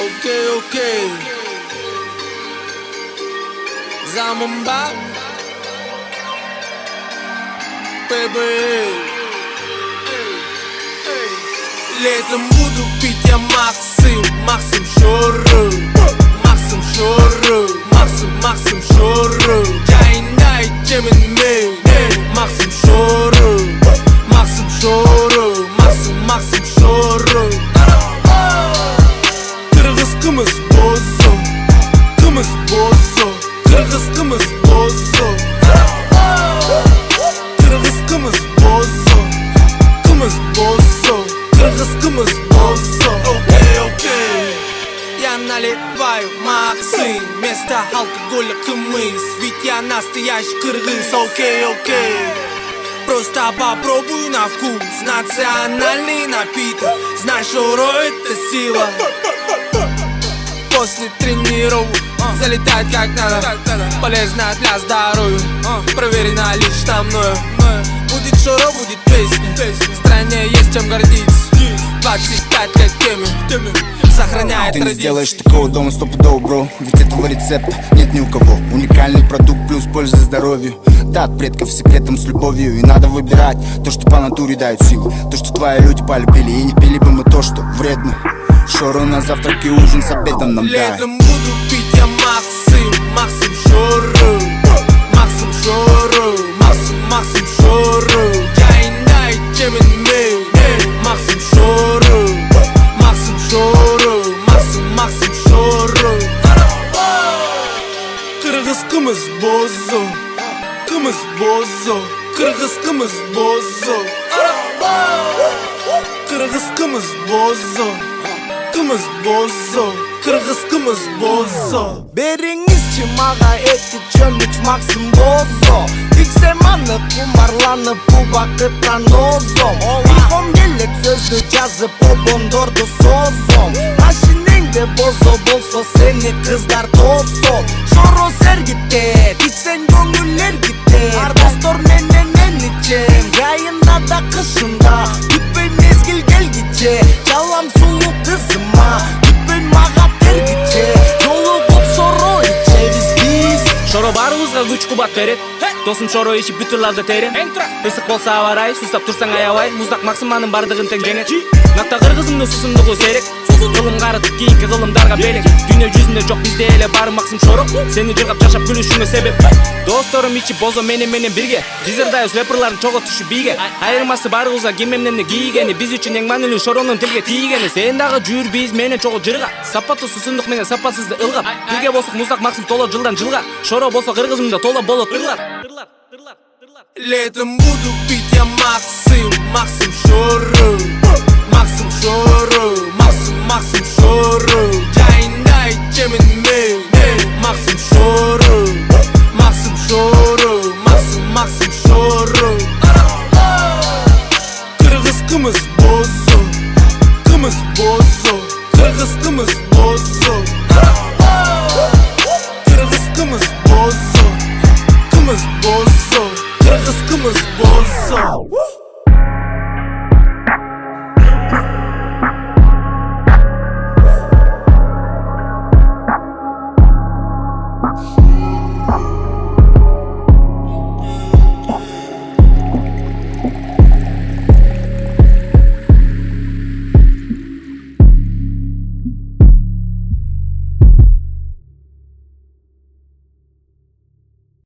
okey. Zaman bak baby. Летом буду пить я Максим Шоры. Максим Шоры, Максим Шоры. Жайында içemin men Максим Шоры. Максим Шоры, Максим Шоры. Kırgız kımız bozo, kımız bozo. Kırgız kımız bozo. Kırgız kımız bozo, kımız bozo. Kırgız kımız bozo. Окей. Я наливаю Максим вместо алкоголя кымыз. Ведь я настоящий кыргыз. Окей. Просто попробуй на вкус национальный напиток. Знай, Шоро это сила. После тренировок залетает как надо. Полезно для здоровья, проверено лично мною. Будет Шоро, будет песня. В стране есть чем гордиться. 25 лет теме сохраняет ты не традиции. сделаешь такого дома стопудово, бро. Ведь этого рецепта нет ни у кого. Уникальный продукт плюс польза здоровью. Да, от предков секретом с любовью. И надо выбирать то, что по натуре дает силу. То, что твои люди полюбили. И не пили бы мы то, что вредно. Шору на завтрак и ужин с обедом нам дай. Летом буду пить я Максим Шоры. Максим Шоры, Максим Шоры. Жайында içemin men Максим Шоры. Максим Шоры, Максим Шоры. Kırgız kımız bozo, kımız bozo. Kırgız kımız bozo. Kırgız kımız bozo, kımız bozo. Kırgız kımız bozo. Бериңизчи мага эки чөмүч Максим бозо. Иксеманып кумарланып бул бакыттан озом. Илхом келет сөздү жазып обондорду созом. Машинеңде бозо болсо сени кыздар тосом. Шоро сергитет, ичсең көңүлдөр китет. Достор менен эн ичем, жайында да кышында. Күтпөй мезгил келгиче, жалам сулуу кызыма. Күтпөй мага тергиче, жолугуп Шоро ичебиз биз. Шоро баарыбызга күч кубат берет. Досум Шоро ичип бүтүрларды терем. Ысык болсо абарай, сустап турсаң аябай. Муздак Максиманын бардыгын тең жеңет. Накта кыргызымдын сусундугу серек. Кылым карытып кийинки кылымдарга белек. Дүйнө жүзүндө жок бизде эле бар Максим Шоро. Сени жыргап жашап күлүшүңө себеп. Досторум ичип бозо менен бирге. Дизердайыз рэперлардын чогуу түшү бийге. Айырмасы барыбызга ким эмнени кийгени. Биз үчүн эң маанилүү Шоронун тилге тийгени. Сен дагы жүр биз менен чогуу жырга. Сапаттуу сусундук менен сапатсызды ылгап. Бирге болсок муздак Максим толо жылдан жылга. Шоро болсо кыргызымда толо болот ырлар. Летом буду пить я Максим Шоры. Максим Шоры, Максим Шоры. Жайында içemin men Максим Шоры. Максим Шоры, Максим Шоры. Kırgız kımız bozo, kımız bozo. Kırgız kımız bozo. Kırgız kımız bozo, kımız bozo. Kırgız kımız bozo.